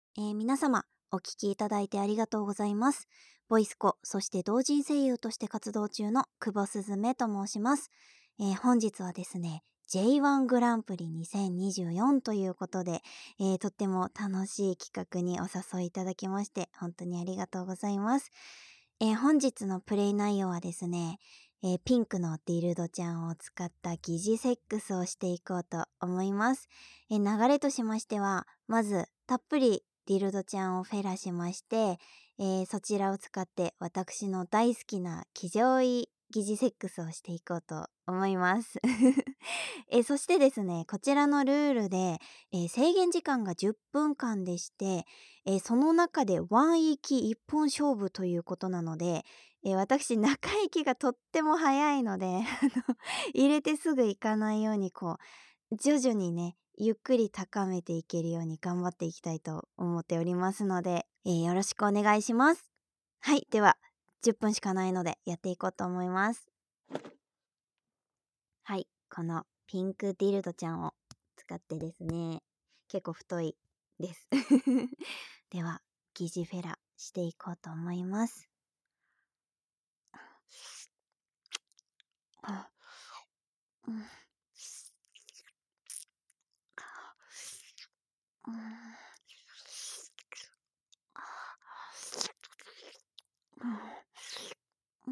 皆様、お聞きいただいてありがとうございます。ボイスコ、そして同人声優として活動中の久保すずめと申します。本日はですね、J1 グランプリ2024ということで、とっても楽しい企画にお誘いいただきまして、本当にありがとうございます。本日のプレイ内容はですね、ピンクのディルドちゃんを使った疑似セックスをしていこうと思います。流れとしましては、まずたっぷりディルドちゃんをフェラしまして、そちらを使って私の大好きな騎乗位疑似セックスをしていこうと思います。そしてですね、こちらのルールで、制限時間が10分間でして、その中でワン息一本勝負ということなので、私中息がとっても早いので入れてすぐ行かないように徐々にね、ゆっくり高めていけるように頑張っていきたいと思っておりますので、よろしくお願いします。はい、では10分しかないのでやっていこうと思います。はい、このピンクディルドちゃんを使ってですね、結構太いです。では、疑似フェラしていこうと思います。うん、うん、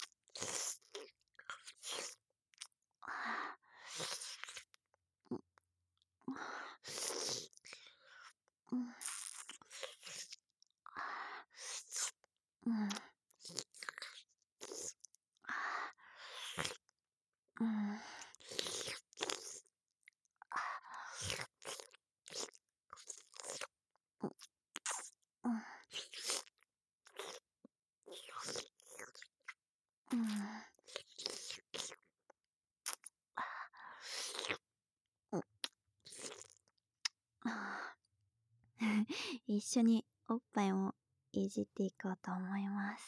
一緒におっぱいもいじっていこうと思います。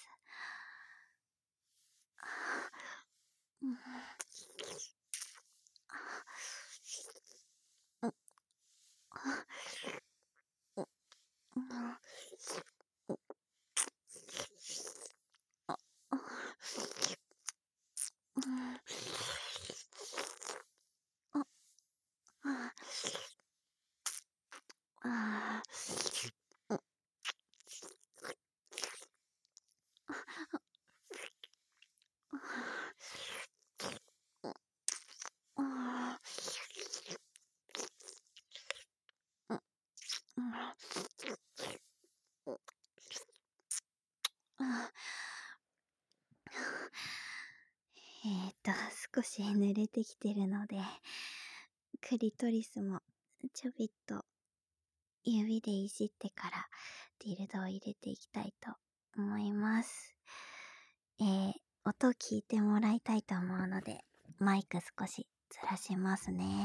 少し濡れてきてるので、クリトリスもちょびっと指でいじってからディルドを入れていきたいと思います。音聞いてもらいたいと思うので、マイク少しずらしますね。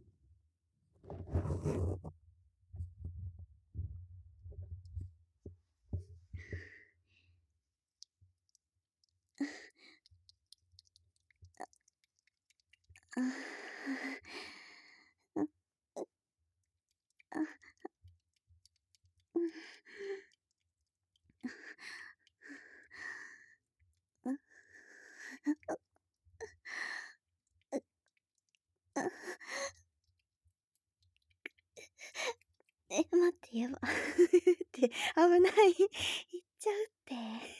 待って、やば。って危ない。いっちゃうって。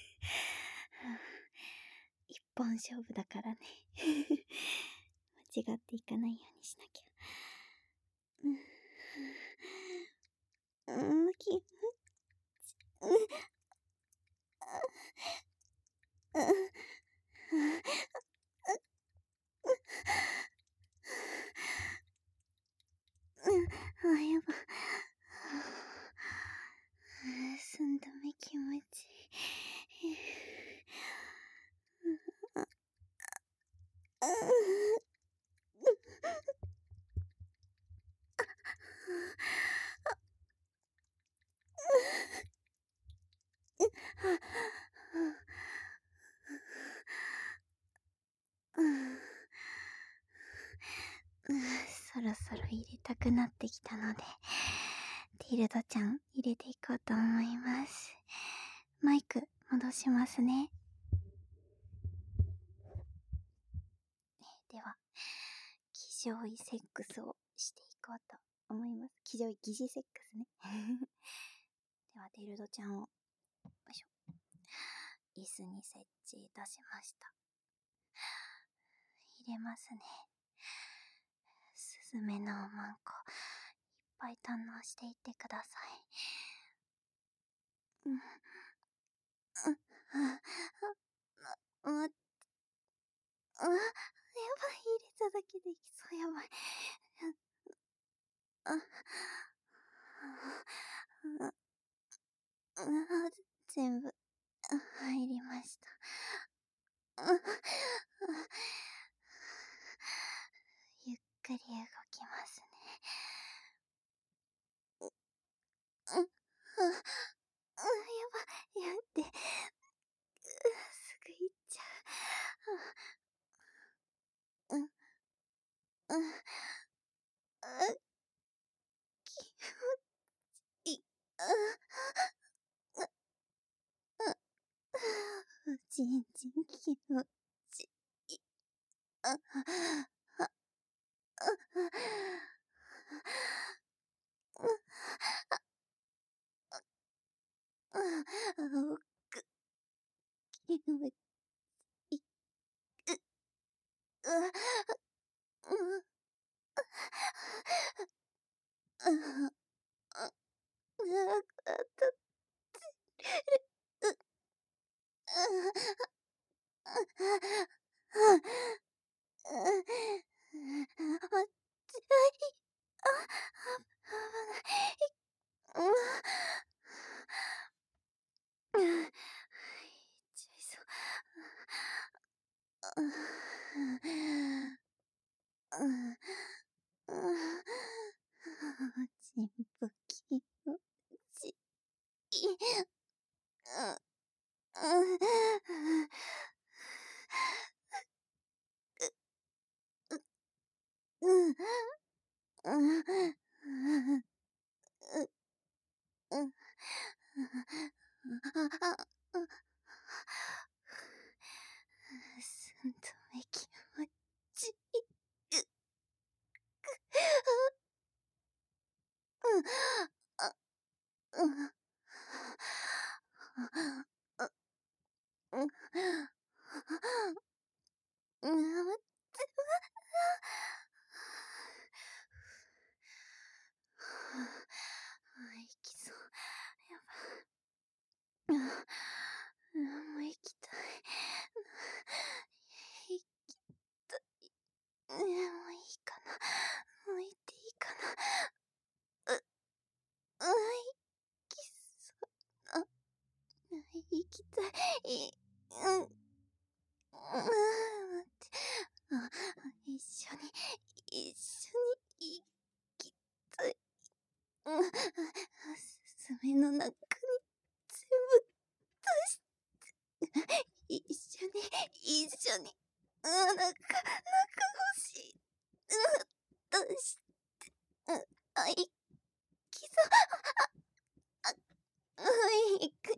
一本勝負だからね。間違っていかないようにしなきゃ。やば。寸止め気持ちいい。そろそろ入れたくなってきたので、デヒルドちゃん入れていこうと思います。マイク戻しますね。では、気上位セックスをしていこうと思います。気上位疑似セックスね。では、デルドちゃんを、よいしょ。椅子に設置いたしました。入れますね。スズメのおまんこ、いっぱい堪能していってください。やばい、入れただけでいきそう、やばい。全部、入りました。ゆっくり動きますね。やばい、やって、すぐ行っちゃう。気持ちいい。ちんちん気持ちいい。気持ちいい。ちょいそう。ちんぽ気持ちいい。すんとめ気持ちいい。行きそう。やば。もう行きたい。行きたい。もういいかな。もう行っていいかな。行きそう。行きたい。待って。一緒に行きたい。スズメの中に全部出して。一緒に。中欲しい。出して。行きそう。行く。